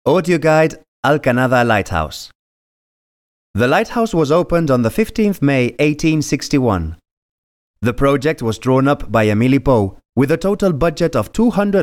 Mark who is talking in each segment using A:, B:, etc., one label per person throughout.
A: Audio Guide Alcanada Lighthouse. The lighthouse was opened on the 15th May 1861. The project was drawn up by Emili Pou with a total budget of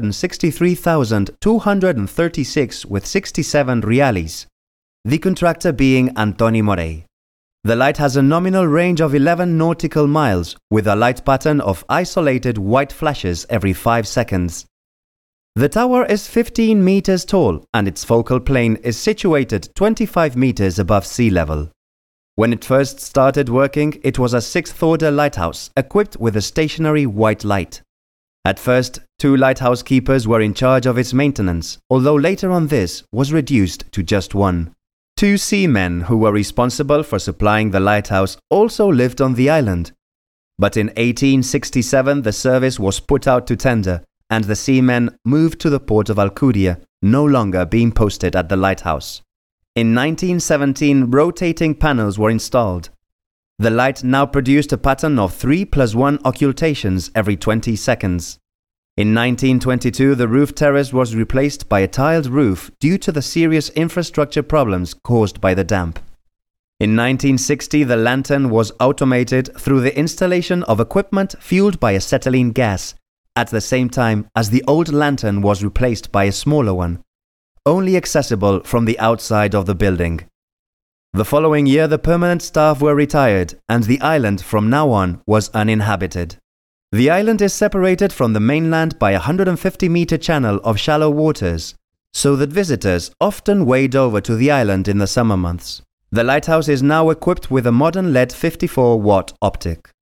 A: 263,236 with 67 reales, the contractor being Antoni Morey. The light has a nominal range of 11 nautical miles with a light pattern of isolated white flashes every 5 seconds. The tower is 15 meters tall and its focal plane is situated 25 meters above sea level. When it first started working, it was a 6th-order lighthouse equipped with a stationary white light. At first, 2 lighthouse keepers were in charge of its maintenance, although later on this was reduced to just 1. 2 seamen who were responsible for supplying the lighthouse also lived on the island. But in 1867 the service was put out to tender and the seamen moved to the port of Alcudia, no longer being posted at the lighthouse. In 1917, rotating panels were installed. The light now produced a pattern of 3+1 occultations every 20 seconds. In 1922, the roof terrace was replaced by a tiled roof due to the serious infrastructure problems caused by the damp. In 1960, the lantern was automated through the installation of equipment fueled by acetylene gas, at the same time as the old lantern was replaced by a smaller one, only accessible from the outside of the building. The following year, the permanent staff were retired, and the island from now on was uninhabited. The island is separated from the mainland by a 150-meter channel of shallow waters, so that visitors often wade over to the island in the summer months. The lighthouse is now equipped with a modern LED 54-watt optic.